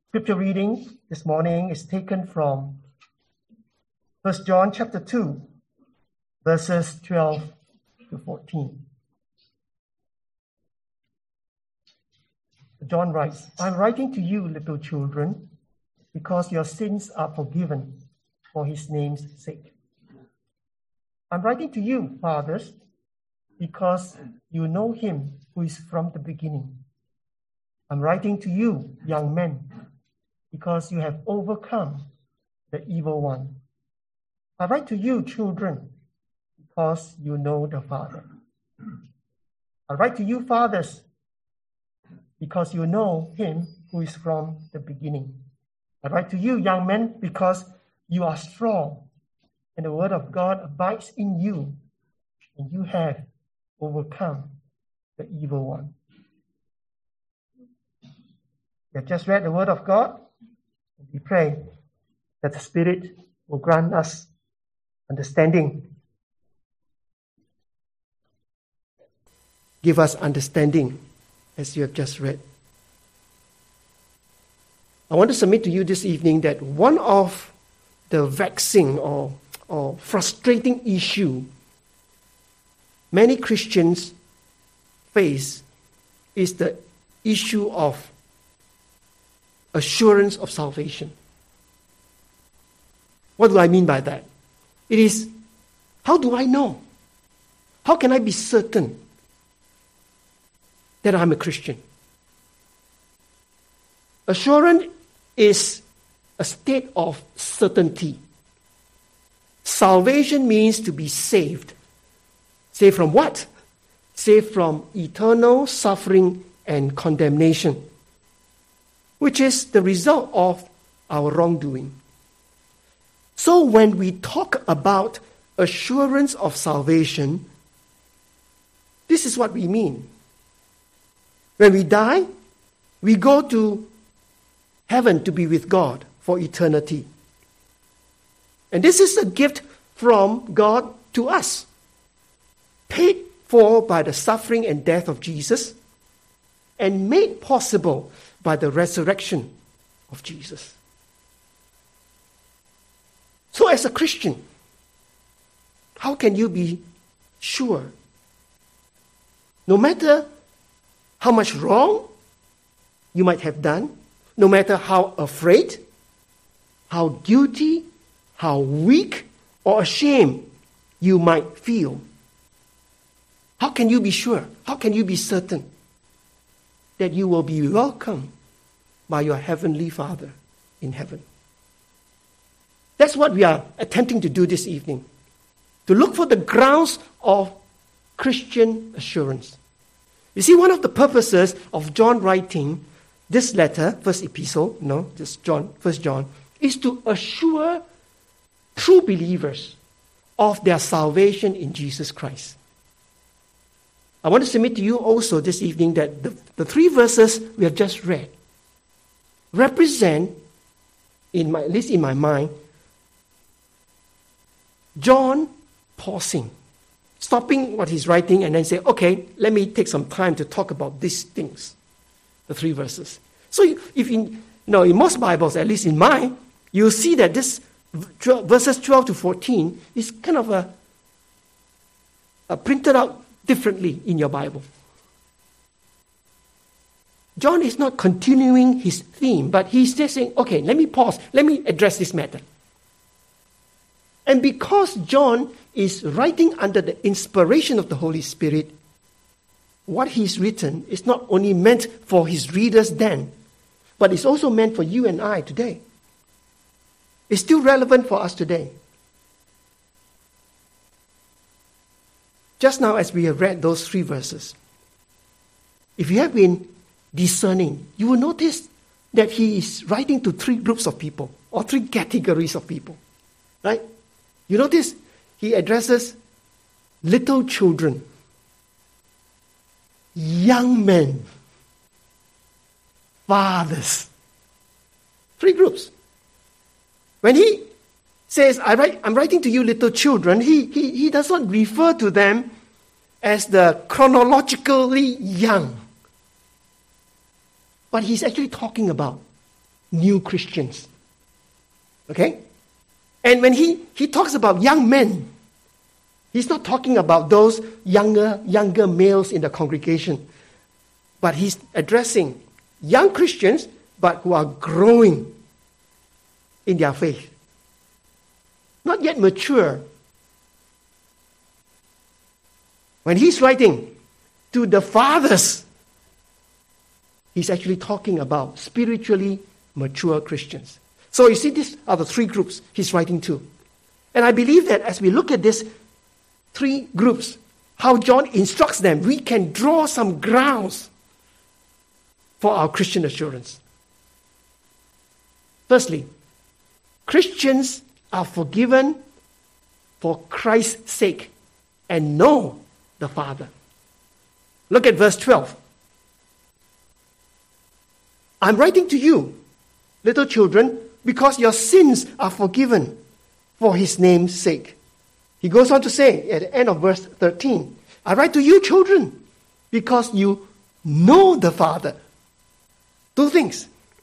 Scripture reading this morning is taken from 1 John chapter 2, verses 12 to 14. John writes, I'm writing to you, little children, because your sins are forgiven for his name's sake. I'm writing to you, fathers, because you know him who is from the beginning. I'm writing to you, young men, because you have overcome the evil one. I write to you, children, because you know the Father. I write to you, fathers, because you know him who is from the beginning. I write to you, young men, because you are strong, and the word of God abides in you, and you have overcome the evil one. We have just read the word of God. We pray that the Spirit will grant us understanding. Give us understanding as you have just read. I want to submit to you this evening that one of the vexing or frustrating issue many Christians face is the issue of assurance of salvation. What do I mean by that? It is, how do I know? How can I be certain that I'm a Christian? Assurance is a state of certainty. Salvation means to be saved. Saved from what? Saved from eternal suffering and condemnation, which is the result of our wrongdoing. So when we talk about assurance of salvation, this is what we mean. When we die, we go to heaven to be with God for eternity. And this is a gift from God to us, paid for by the suffering and death of Jesus, and made possible by the resurrection of Jesus. So as a Christian, how can you be sure? No matter how much wrong you might have done, no matter how afraid, how guilty, how weak or ashamed you might feel, how can you be sure? How can you be certain that you will be welcomed by your heavenly Father in heaven? That's what we are attempting to do this evening, to look for the grounds of Christian assurance. You see, one of the purposes of John writing this letter, first John, is to assure true believers of their salvation in Jesus Christ. I want to submit to you also this evening that the three verses we have just read represent, at least in my mind, John pausing, stopping what he's writing and then say, okay, let me take some time to talk about these things, the three verses. So if in most Bibles, at least in mine, you'll see that this verses 12 to 14 is kind of a printed out differently in your Bible. John is not continuing his theme, but he's just saying, okay, let me pause, let me address this matter. And because John is writing under the inspiration of the Holy Spirit, what he's written is not only meant for his readers then, but it's also meant for you and I today. It's still relevant for us today. Just now, as we have read those three verses, if you have been discerning, you will notice that he is writing to three groups of people, or three categories of people, right? You notice he addresses little children, young men, fathers. Three groups. When he says, I'm writing to you little children, he does not refer to them as the chronologically young. But he's actually talking about new Christians. Okay? And when he talks about young men, he's not talking about those younger males in the congregation, but he's addressing young Christians, but who are growing in their faith. Not yet mature. When he's writing to the fathers, he's actually talking about spiritually mature Christians. So you see, these are the three groups he's writing to. And I believe that as we look at these three groups, how John instructs them, we can draw some grounds for our Christian assurance. Firstly, Christians are forgiven for Christ's sake and know the Father. Look at verse 12. I'm writing to you, little children, because your sins are forgiven for his name's sake. He goes on to say at the end of verse 13, I write to you, children, because you know the Father. Two things.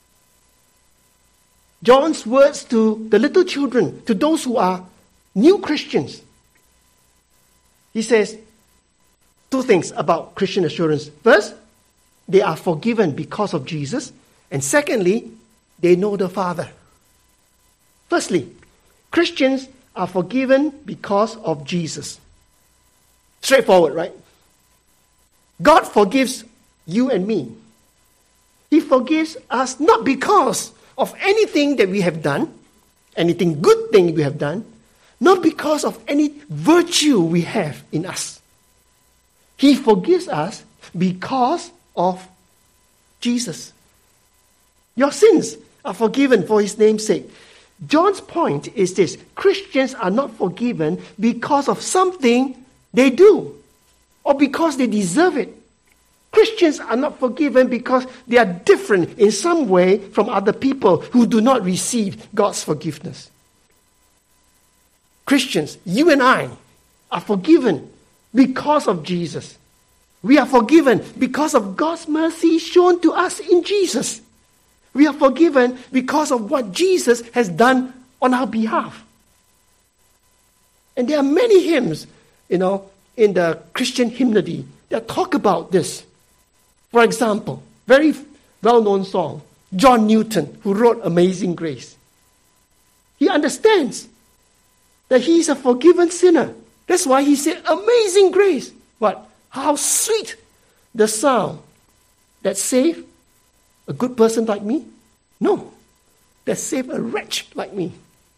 John's words to the little children, to those who are new Christians. He says two things about Christian assurance. First, they are forgiven because of Jesus. And secondly, they know the Father. Firstly, Christians are forgiven because of Jesus. Straightforward, right? God forgives you and me. He forgives us not because of anything that we have done, anything good thing we have done, not because of any virtue we have in us. He forgives us because of Jesus. Your sins are forgiven for his name's sake. John's point is this: Christians are not forgiven because of something they do or because they deserve it. Christians are not forgiven because they are different in some way from other people who do not receive God's forgiveness. Christians, you and I, are forgiven because of Jesus. We are forgiven because of God's mercy shown to us in Jesus. We are forgiven because of what Jesus has done on our behalf. And there are many hymns, in the Christian hymnody that talk about this. For example, very well-known song, John Newton, who wrote Amazing Grace. He understands that he is a forgiven sinner. That's why he said, Amazing Grace. What? How sweet the sound that saved a good person like me? No, that saved a wretch like me.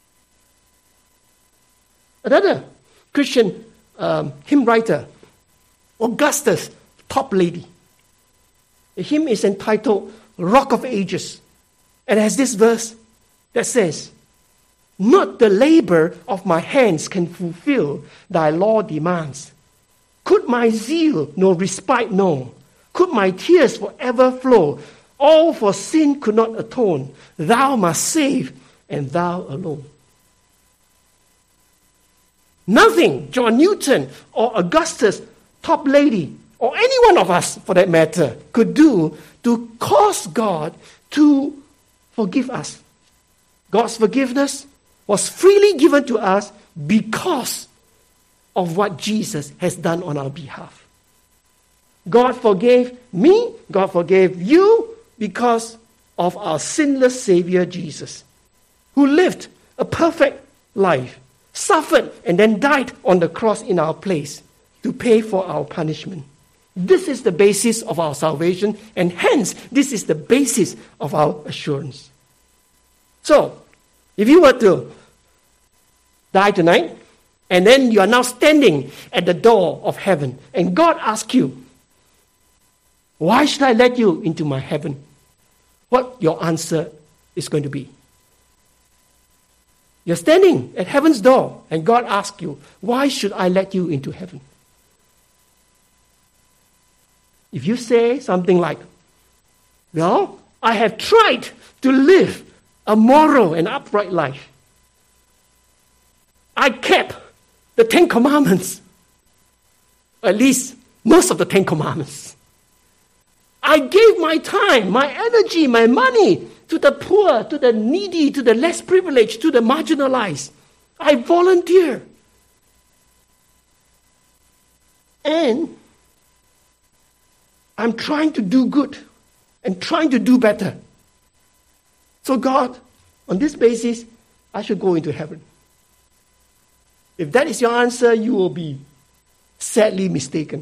Another Christian hymn writer, Augustus Toplady. The hymn is entitled Rock of Ages, and has this verse that says, not the labor of my hands can fulfill thy law demands. Could my zeal no respite know? Could my tears forever flow? All for sin could not atone. Thou must save, and thou alone. Nothing John Newton or Augustus Toplady or any one of us, for that matter, could do to cause God to forgive us. God's forgiveness was freely given to us because of what Jesus has done on our behalf. God forgave me, God forgave you because of our sinless Savior Jesus, who lived a perfect life, suffered and then died on the cross in our place to pay for our punishment. This is the basis of our salvation, and hence, this is the basis of our assurance. So, if you were to die tonight, and then you are now standing at the door of heaven, and God asks you, why should I let you into my heaven? What your answer is going to be. You're standing at heaven's door, and God asks you, why should I let you into heaven? If you say something like, well, I have tried to live a moral and upright life. I kept the 10 Commandments, at least most of the 10 Commandments. I gave my time, my energy, my money to the poor, to the needy, to the less privileged, to the marginalized. I volunteer. And I'm trying to do good and trying to do better. So God, on this basis, I should go into heaven. If that is your answer, you will be sadly mistaken.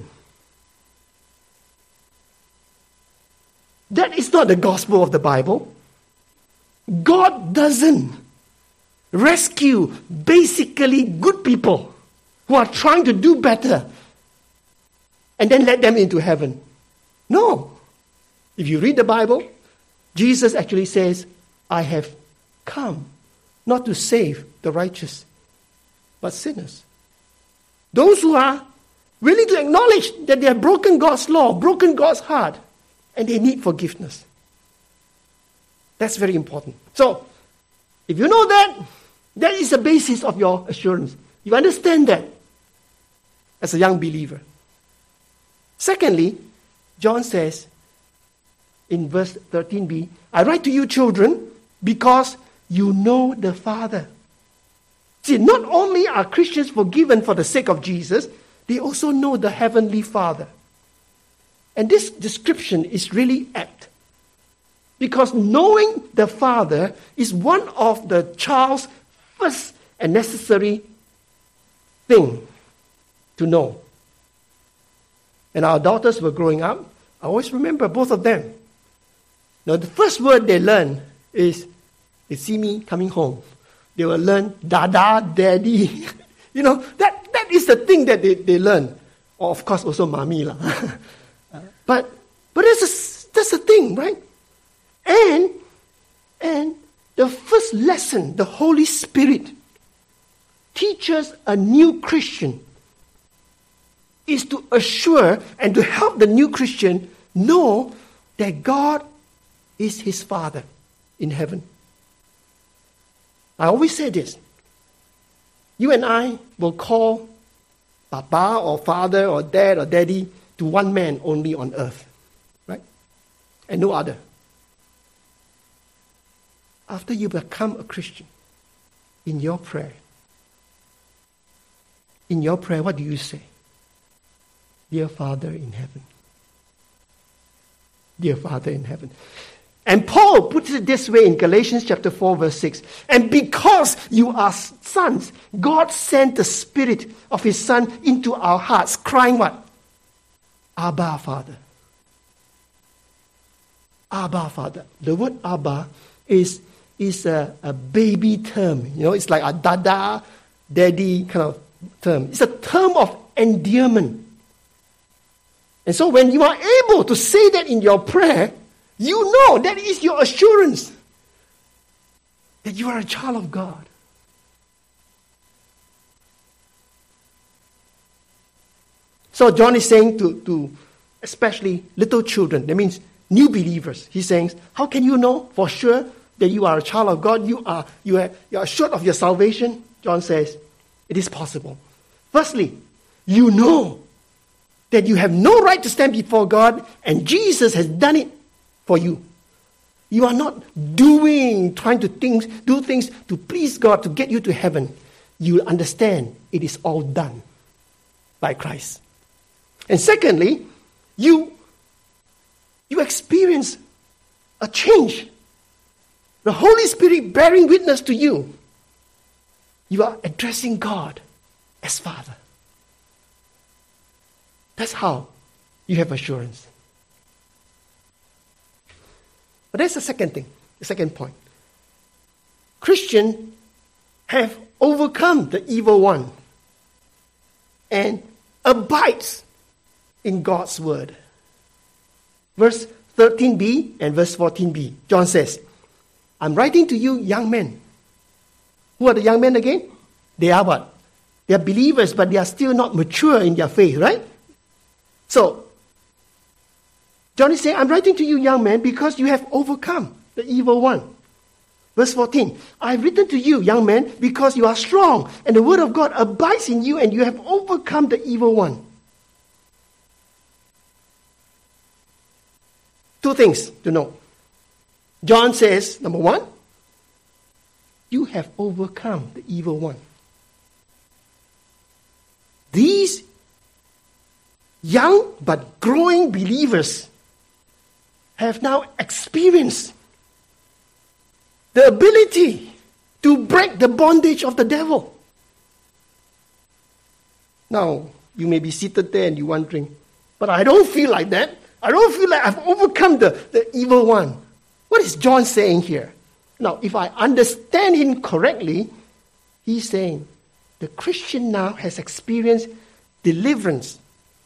That is not the gospel of the Bible. God doesn't rescue basically good people who are trying to do better and then let them into heaven. No. If you read the Bible, Jesus actually says, I have come not to save the righteous, but sinners. Those who are willing to acknowledge that they have broken God's law, broken God's heart, and they need forgiveness. That's very important. So, if you know that, that is the basis of your assurance. You understand that as a young believer. Secondly, John says in verse 13b, I write to you children because you know the Father. See, not only are Christians forgiven for the sake of Jesus, they also know the Heavenly Father. And this description is really apt. Because knowing the Father is one of the child's first and necessary thing to know. And our daughters were growing up. I always remember both of them. Now, the first word they learn is, they see me coming home. They will learn, Dada, Daddy. That is the thing that they learn. Or, of course, also Mommy. But that's the thing, right? And the first lesson, the Holy Spirit teaches a new Christian is to assure and to help the new Christian know that God is his Father in heaven. I always say this. You and I will call Papa or Father or Dad or Daddy to one man only on earth. Right? And no other. After you become a Christian, in your prayer, what do you say? Dear Father in heaven. Dear Father in heaven. And Paul puts it this way in Galatians chapter 4, verse 6. And because you are sons, God sent the Spirit of His Son into our hearts, crying what? Abba, Father. Abba, Father. The word Abba is a baby term. It's like a dada, daddy kind of term. It's a term of endearment. And so when you are able to say that in your prayer, you know that is your assurance that you are a child of God. So John is saying to especially little children, that means new believers. He's saying, how can you know for sure that you are a child of God? You are assured of your salvation? John says, it is possible. Firstly, you know that you have no right to stand before God, and Jesus has done it for you. You are not trying to do things to please God, to get you to heaven. You understand it is all done by Christ. And secondly, you experience a change. The Holy Spirit bearing witness to you. You are addressing God as Father. That's how you have assurance. But that's the second thing, the second point. Christians have overcome the evil one and abides in God's word. Verse 13b and verse 14b, John says, I'm writing to you young men. Who are the young men again? They are what? They are believers, but they are still not mature in their faith, right? So, John is saying, I'm writing to you, young men, because you have overcome the evil one. Verse 14, I've written to you, young men, because you are strong, and the word of God abides in you, and you have overcome the evil one. Two things to know. John says, number one, you have overcome the evil one. These young but growing believers have now experienced the ability to break the bondage of the devil. Now, you may be seated there and you're wondering, but I don't feel like that. I don't feel like I've overcome the evil one. What is John saying here? Now, if I understand him correctly, he's saying the Christian now has experienced deliverance.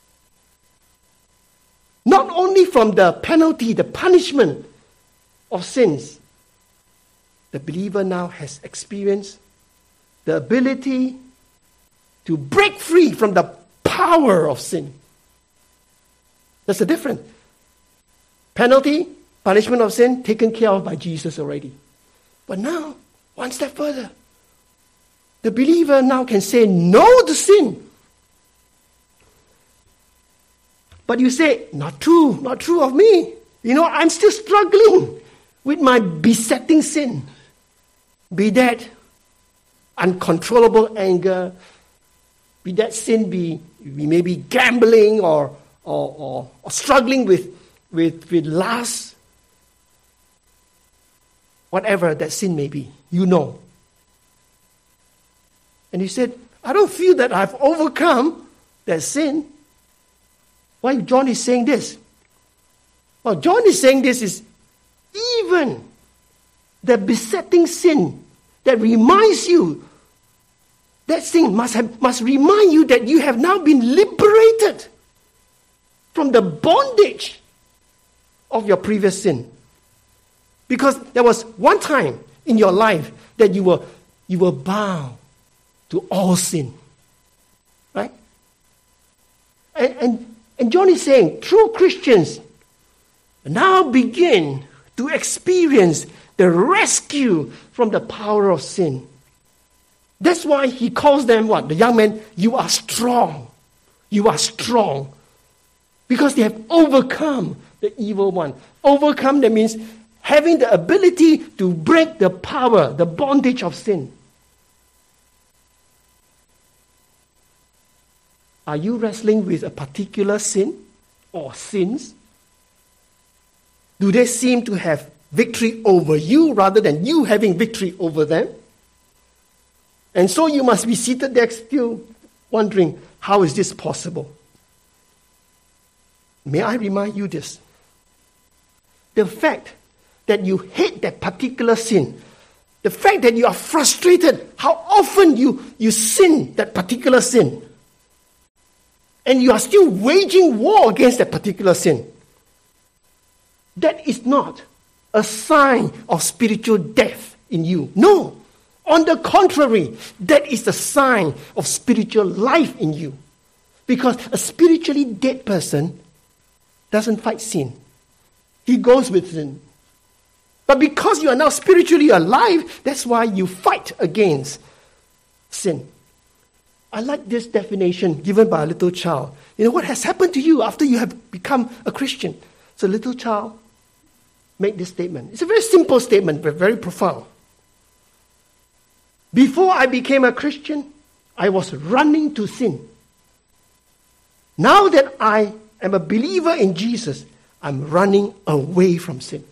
Not only from the penalty, the punishment of sins, the believer now has experienced the ability to break free from the power of sin. That's the difference. Penalty, punishment of sin, taken care of by Jesus already. But now, one step further. The believer now can say no to sin. But you say, not true of me. I'm still struggling with my besetting sin. Be that uncontrollable anger, be that sin be maybe gambling or struggling with lust, whatever that sin may be, And he said, I don't feel that I've overcome that sin. Why John is saying this? Well, John is saying this is even the besetting sin that reminds you, that sin must remind you that you have now been liberated from the bondage of your previous sin. Because there was one time in your life that you were bound to all sin. Right? And John is saying, true Christians now begin to experience the rescue from the power of sin. That's why he calls them what? The young men, you are strong. You are strong. Because they have overcome the evil one. Overcome, that means having the ability to break the power, the bondage of sin. Are you wrestling with a particular sin or sins? Do they seem to have victory over you rather than you having victory over them? And so you must be seated there still wondering, how is this possible? May I remind you this? The fact that you hate that particular sin, the fact that you are frustrated, how often you sin that particular sin, and you are still waging war against that particular sin, that is not a sign of spiritual death in you. No. On the contrary, that is a sign of spiritual life in you. Because a spiritually dead person doesn't fight sin. He goes with sin. But because you are now spiritually alive, that's why you fight against sin. I like this definition given by a little child. What has happened to you after you have become a Christian? So a little child made this statement. It's a very simple statement, but very profound. Before I became a Christian, I was running to sin. Now that I am a believer in Jesus, I'm running away from sin.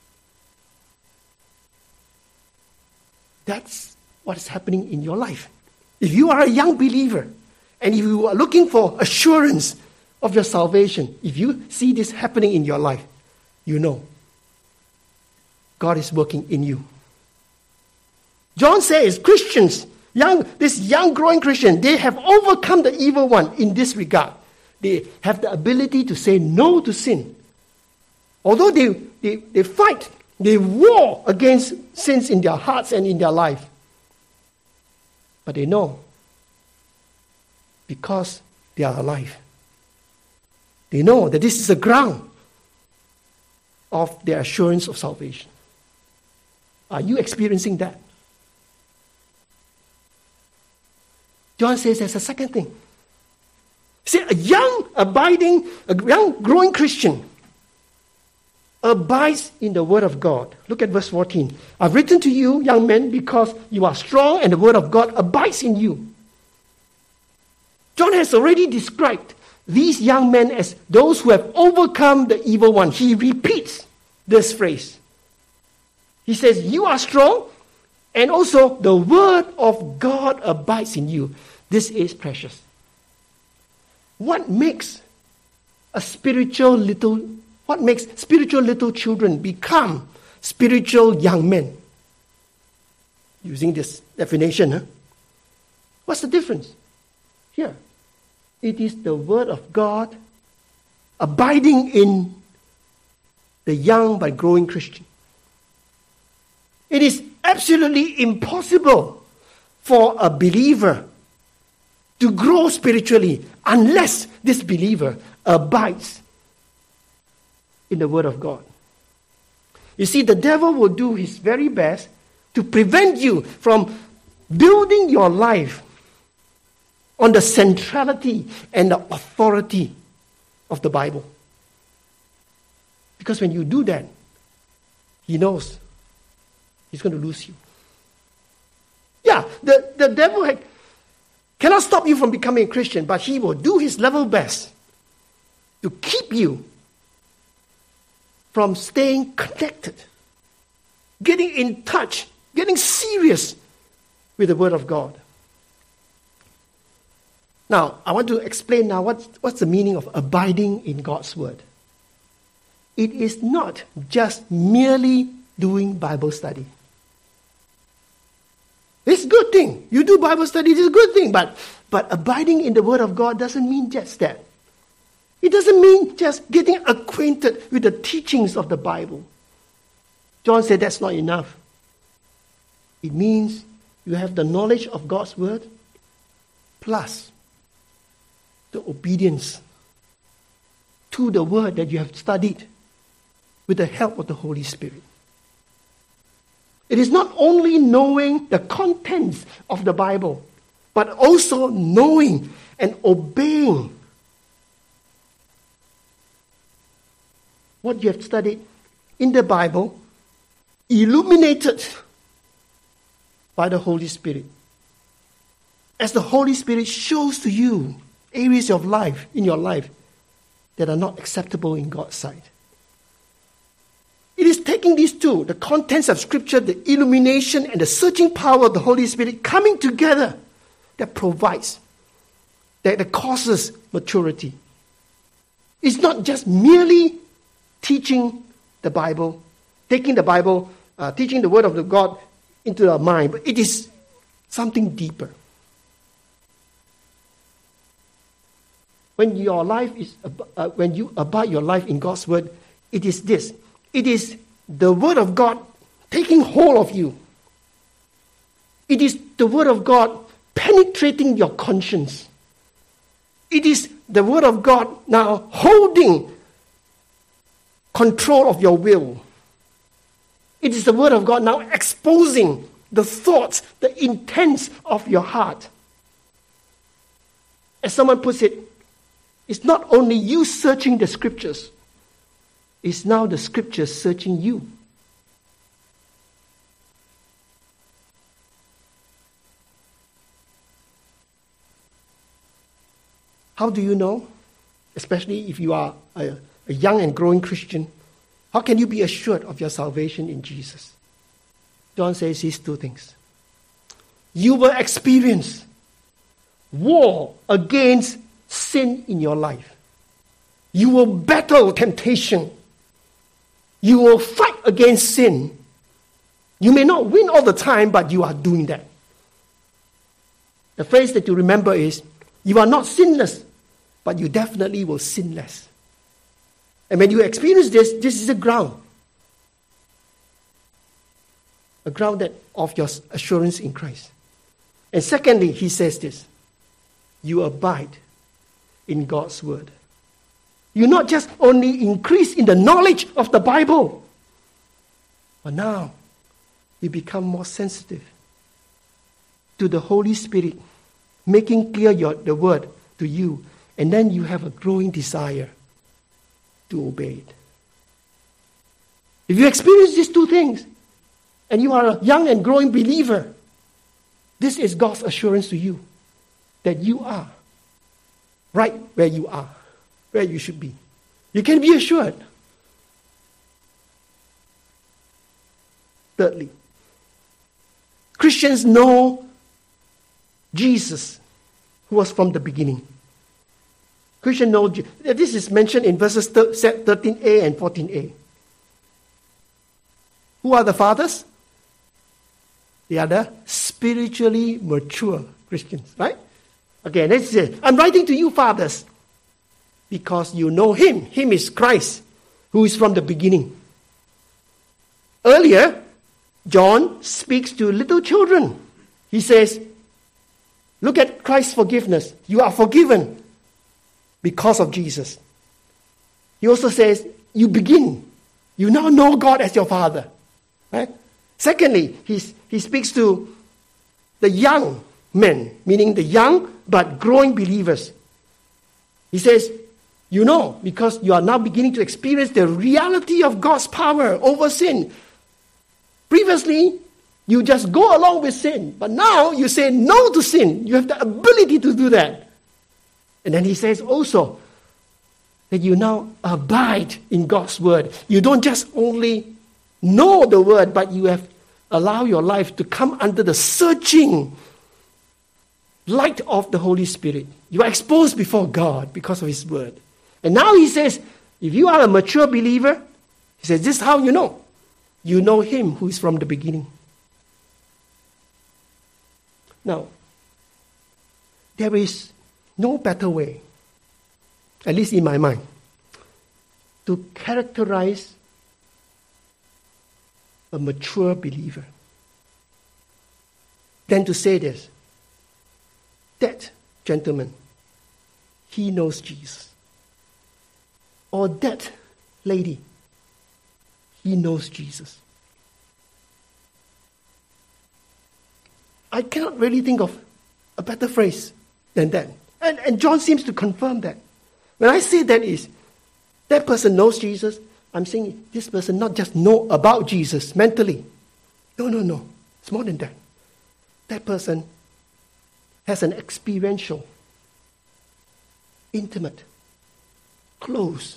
That's what is happening in your life. If you are a young believer, and if you are looking for assurance of your salvation, if you see this happening in your life, you know God is working in you. John says Christians, this young growing Christian, they have overcome the evil one in this regard. They have the ability to say no to sin. Although they fight, they war against sins in their hearts and in their life. But they know because they are alive. They know that this is the ground of their assurance of salvation. Are you experiencing that? John says there's a second thing. See, a young growing Christian abides in the word of God. Look at verse 14. I've written to you, young men, because you are strong and the word of God abides in you. John has already described these young men as those who have overcome the evil one. He repeats this phrase. He says, you are strong, and also the word of God abides in you. This is precious. What makes spiritual little children become spiritual young men? Using this definition, what's the difference? Here, it is the word of God abiding in the young but growing Christian. It is absolutely impossible for a believer to grow spiritually unless this believer abides in the word of God. You see, the devil will do his very best to prevent you from building your life on the centrality and the authority of the Bible. Because when you do that, he knows he's going to lose you. Yeah, the devil cannot stop you from becoming a Christian, but he will do his level best to keep you from staying connected, getting in touch, getting serious with the Word of God. Now, I want to explain now what's the meaning of abiding in God's Word. It is not just merely doing Bible study. It's a good thing. You do Bible study, it's a good thing. But abiding in the Word of God doesn't mean just that. It doesn't mean just getting acquainted with the teachings of the Bible. John said that's not enough. It means you have the knowledge of God's Word plus the obedience to the Word that you have studied with the help of the Holy Spirit. It is not only knowing the contents of the Bible, but also knowing and obeying what you have studied in the Bible, illuminated by the Holy Spirit. As the Holy Spirit shows to you areas of life, in your life, that are not acceptable in God's sight. It is taking these two, the contents of Scripture, the illumination and the searching power of the Holy Spirit coming together that provides, that causes maturity. It's not just merely teaching the Bible, taking the Bible, teaching the Word of God into our mind, but it is something deeper. When your life is, when you abide your life in God's Word, it is this. It is the Word of God taking hold of you. It is the Word of God penetrating your conscience. It is the Word of God now holding control of your will. It is the Word of God now exposing the thoughts, the intents of your heart. As someone puts it, it's not only you searching the Scriptures, it's now the Scriptures searching you. How do you know? Especially if you are a young and growing Christian, how can you be assured of your salvation in Jesus? John says these two things. You will experience war against sin in your life. You will battle temptation. You will fight against sin. You may not win all the time, but you are doing that. The phrase that you remember is, you are not sinless, but you definitely will sin less. And when you experience this, this is a ground that of your assurance in Christ. And secondly, he says this, you abide in God's Word. You not just only increase in the knowledge of the Bible, but now you become more sensitive to the Holy Spirit, making clear the Word to you, and then you have a growing desire to obey it. If you experience these two things, and you are a young and growing believer, this is God's assurance to you that you are right where you are, where you should be. You can be assured. Thirdly, Christians know Jesus, who was from the beginning. Christians know, this is mentioned in verses 13a and 14a. Who are the fathers? They are the spiritually mature Christians, right? Okay, let's say, I'm writing to you, fathers, because you know him. Him is Christ, who is from the beginning. Earlier, John speaks to little children. He says, look at Christ's forgiveness. You are forgiven because of Jesus. He also says, you begin. You now know God as your Father. Right? Secondly, he speaks to the young men, meaning the young but growing believers. He says, you know, because you are now beginning to experience the reality of God's power over sin. Previously, you just go along with sin, but now you say no to sin. You have the ability to do that. And then he says also that you now abide in God's word. You don't just only know the word, but you have allowed your life to come under the searching light of the Holy Spirit. You are exposed before God because of his word. And now he says, if you are a mature believer, he says, this is how you know. You know him who is from the beginning. Now, there is no better way, at least in my mind, to characterize a mature believer than to say this. That gentleman, he knows Jesus. Or that lady, he knows Jesus. I cannot really think of a better phrase than that. And John seems to confirm that. When I say that is, that person knows Jesus, I'm saying this person not just know about Jesus mentally. No. It's more than that. That person has an experiential, intimate, close,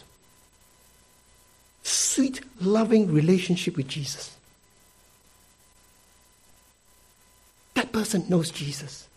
sweet, loving relationship with Jesus. That person knows Jesus.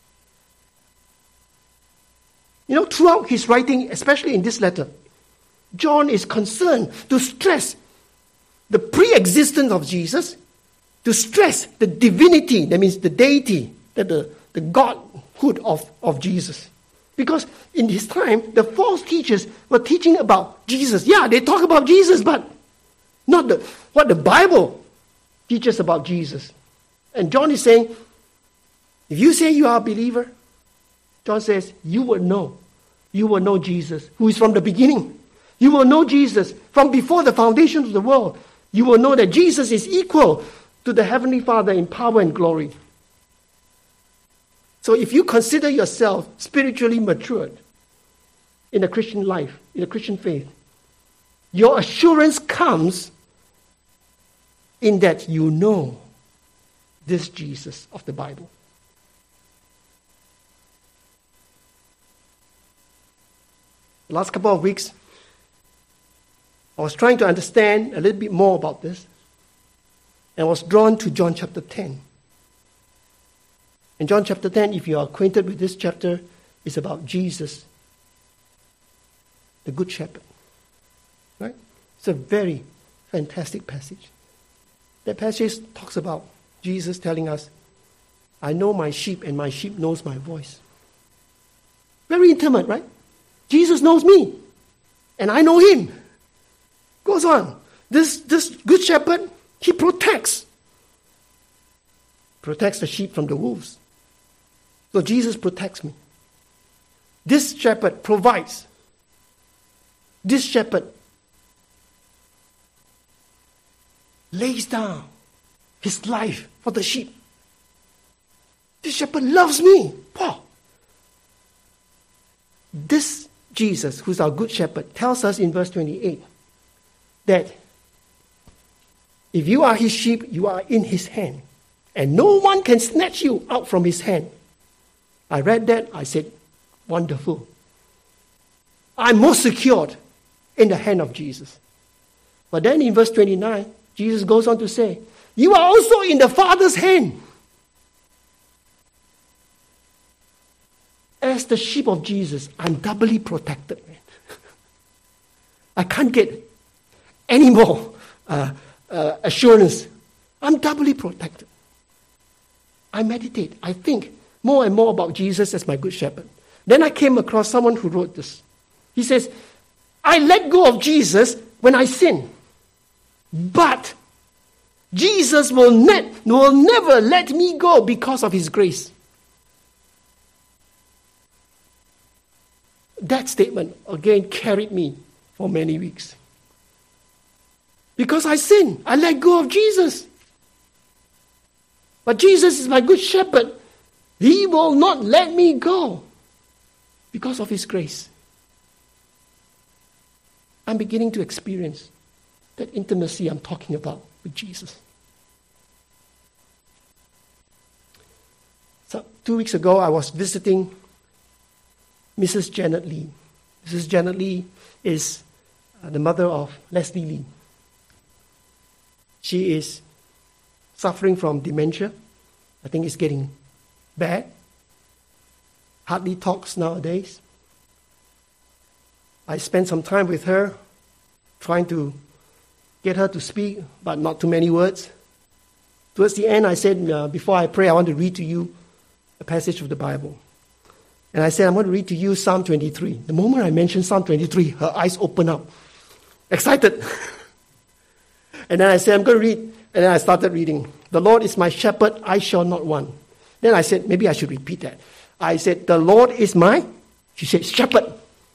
You know, throughout his writing, especially in this letter, John is concerned to stress the pre-existence of Jesus, to stress the divinity, that means the deity, the godhood of Jesus. Because in his time, the false teachers were teaching about Jesus. Yeah, they talk about Jesus, but not what the Bible teaches about Jesus. And John is saying, if you say you are a believer, John says, you will know. You will know Jesus, who is from the beginning. You will know Jesus from before the foundation of the world. You will know that Jesus is equal to the Heavenly Father in power and glory. So if you consider yourself spiritually matured in the Christian life, in the Christian faith, your assurance comes in that you know this Jesus of the Bible. The last couple of weeks, I was trying to understand a little bit more about this, and I was drawn to John chapter 10. In John chapter 10, if you are acquainted with this chapter, it's about Jesus, the Good Shepherd. Right? It's a very fantastic passage. That passage talks about Jesus telling us, I know my sheep and my sheep knows my voice. Very intimate, right? Jesus knows me and I know him. Goes on. This good shepherd, he protects the sheep from the wolves. So Jesus protects me. This shepherd provides. This shepherd lays down his life for the sheep. This shepherd loves me. Wow. This Jesus, who's our good shepherd, tells us in verse 28 that If you are his sheep, you are in his hand. And no one can snatch you out from his hand. I read that, I said, wonderful. I'm most secured in the hand of Jesus. But then in verse 29, Jesus goes on to say, you are also in the Father's hand. As the sheep of Jesus, I'm doubly protected, man. I can't get any more assurance. I'm doubly protected. I meditate. I think more and more about Jesus as my good shepherd. Then I came across someone who wrote this. He says, I let go of Jesus when I sin. But Jesus will never let me go because of his grace. That statement, again, carried me for many weeks. Because I sin, I let go of Jesus. But Jesus is my good shepherd. He will not let me go because of his grace. I'm beginning to experience that intimacy I'm talking about with Jesus. So 2 weeks ago, I was visiting Mrs. Janet Lee. Mrs. Janet Lee is the mother of Leslie Lee. She is suffering from dementia. I think it's getting bad. Hardly talks nowadays. I spent some time with her trying to get her to speak, but not too many words. Towards the end, I said, before I pray, I want to read to you a passage of the Bible. And I said, I'm going to read to you Psalm 23. The moment I mentioned Psalm 23, her eyes open up. Excited. And then I said, I'm going to read. And then I started reading. The Lord is my shepherd, I shall not want. Then I said, maybe I should repeat that. I said, the Lord is my, she said, shepherd.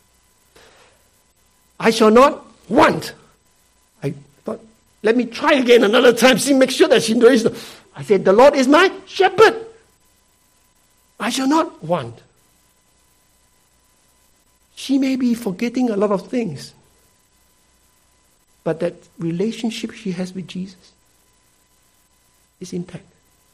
I shall not want. I thought, let me try again another time, see, make sure that she knows. I said, the Lord is my shepherd. I shall not want. She may be forgetting a lot of things, but that relationship she has with Jesus is intact.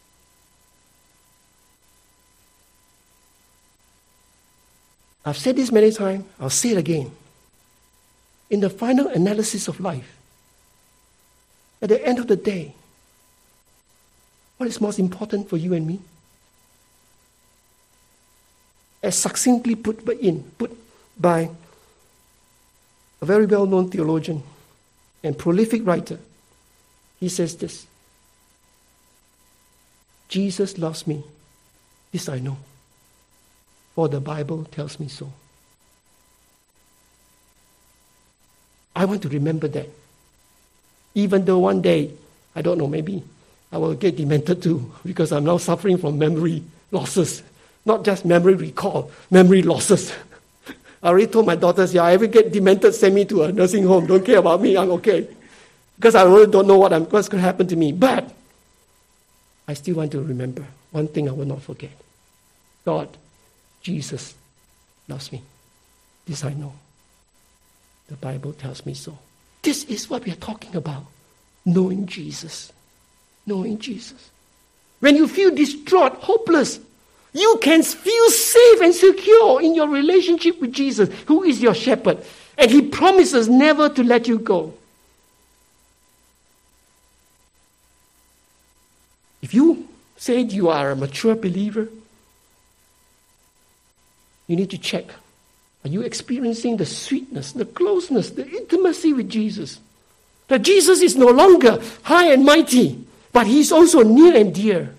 I've said this many times, I'll say it again. In the final analysis of life, at the end of the day, what is most important for you and me? As succinctly put by a very well-known theologian and prolific writer, he says this: Jesus loves me, this I know, for the Bible tells me so. I want to remember that. Even though one day, I don't know, maybe I will get demented too, because I'm now suffering from memory losses. Not just memory recall, memory losses. I already told my daughters, I ever get demented, send me to a nursing home. Don't care about me, I'm okay. Because I really don't know what's going to happen to me. But I still want to remember one thing I will not forget. God, Jesus loves me. This I know. The Bible tells me so. This is what we are talking about. Knowing Jesus. Knowing Jesus. When you feel distraught, hopeless, you can feel safe and secure in your relationship with Jesus, who is your shepherd. And he promises never to let you go. If you said you are a mature believer, you need to check. Are you experiencing the sweetness, the closeness, the intimacy with Jesus? That Jesus is no longer high and mighty, but he's also near and dear.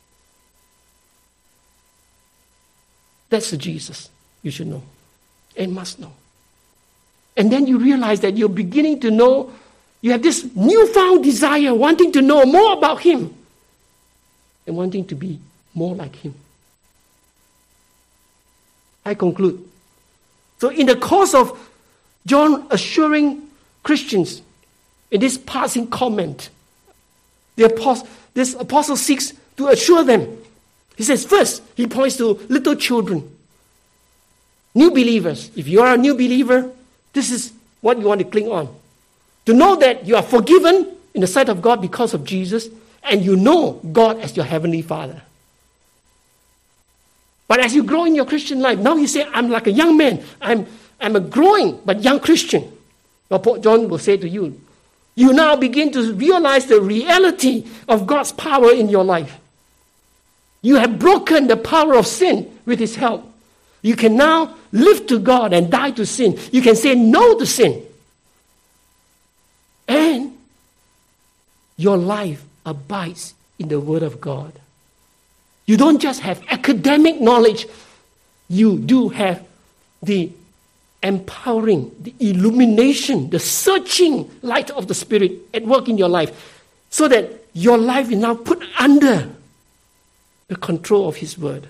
That's the Jesus you should know and must know. And then you realize that you're beginning to know, you have this newfound desire, wanting to know more about him and wanting to be more like him. I conclude. So in the course of John assuring Christians in this passing comment, this apostle seeks to assure them. He says, first, he points to little children, new believers. If you are a new believer, this is what you want to cling on. To know that you are forgiven in the sight of God because of Jesus, and you know God as your Heavenly Father. But as you grow in your Christian life, now you say, I'm like a young man. I'm a growing but young Christian. Well, Paul John will say to you, you now begin to realize the reality of God's power in your life. You have broken the power of sin with His help. You can now live to God and die to sin. You can say no to sin. And your life abides in the Word of God. You don't just have academic knowledge. You do have the empowering, the illumination, the searching light of the Spirit at work in your life, so that your life is now put under the control of His Word.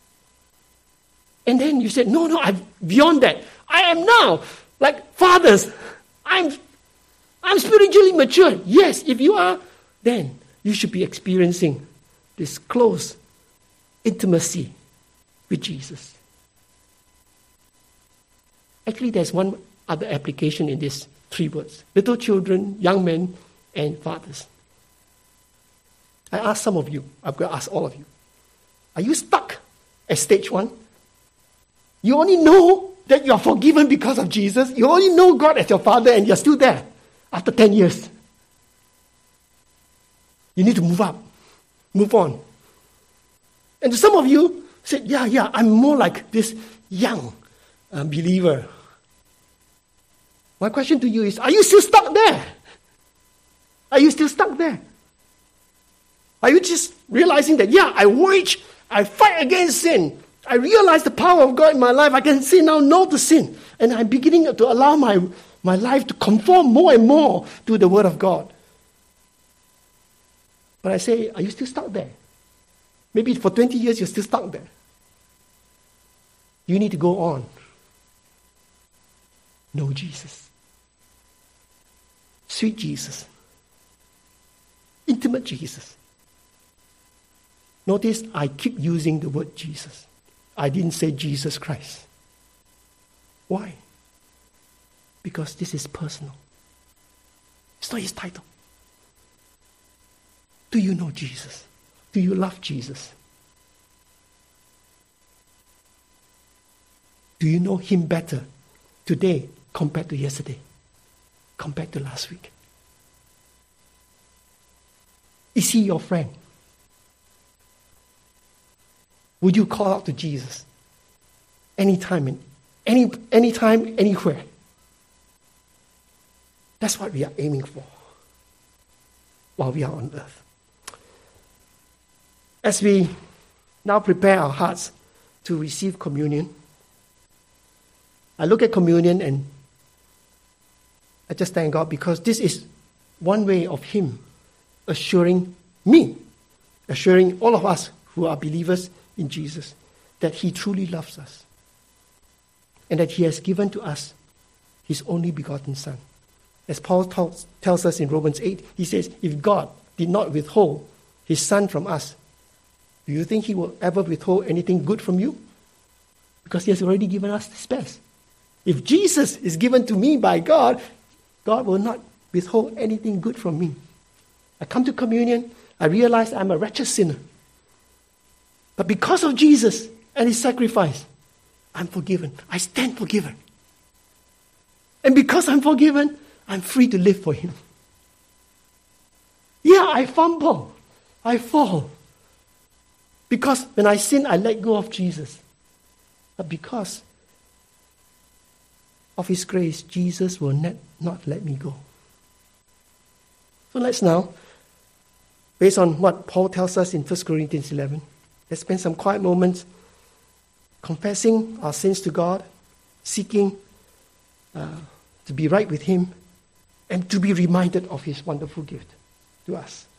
And then you said, no, I'm beyond that. I am now like fathers. I'm spiritually mature. Yes, if you are, then you should be experiencing this close intimacy with Jesus. Actually, there's one other application in these three words. Little children, young men, and fathers. I ask some of you, I'm going to ask all of you. Are you stuck at stage 1? You only know that you are forgiven because of Jesus. You only know God as your Father, and you're still there after 10 years. You need to move up, move on. And to some of you, said, yeah, I'm more like this young believer. My question to you is, are you still stuck there? Are you still stuck there? Are you just realizing that, I fight against sin. I realize the power of God in my life. I can say now no to sin. And I'm beginning to allow my life to conform more and more to the Word of God. But I say, are you still stuck there? Maybe for 20 years you're still stuck there. You need to go on. Know Jesus. Sweet Jesus. Intimate Jesus. Notice I keep using the word Jesus. I didn't say Jesus Christ. Why? Because this is personal. It's not His title. Do you know Jesus? Do you love Jesus? Do you know Him better today compared to yesterday? Compared to last week? Is He your friend? Would you call out to Jesus anytime, anytime, anywhere? That's what we are aiming for while we are on earth. As we now prepare our hearts to receive communion, I look at communion and I just thank God, because this is one way of Him assuring me, assuring all of us who are believers in Jesus, that He truly loves us and that He has given to us His only begotten Son. As Paul tells us in Romans 8, he says, if God did not withhold His Son from us, do you think He will ever withhold anything good from you? Because He has already given us His best. If Jesus is given to me by God, God will not withhold anything good from me. I come to communion, I realize I'm a wretched sinner. But because of Jesus and His sacrifice, I'm forgiven. I stand forgiven. And because I'm forgiven, I'm free to live for Him. Yeah, I fumble. I fall. Because when I sin, I let go of Jesus. But because of His grace, Jesus will not let me go. So let's now, based on what Paul tells us in 1 Corinthians 11, let's spend some quiet moments confessing our sins to God, seeking to be right with Him, and to be reminded of His wonderful gift to us.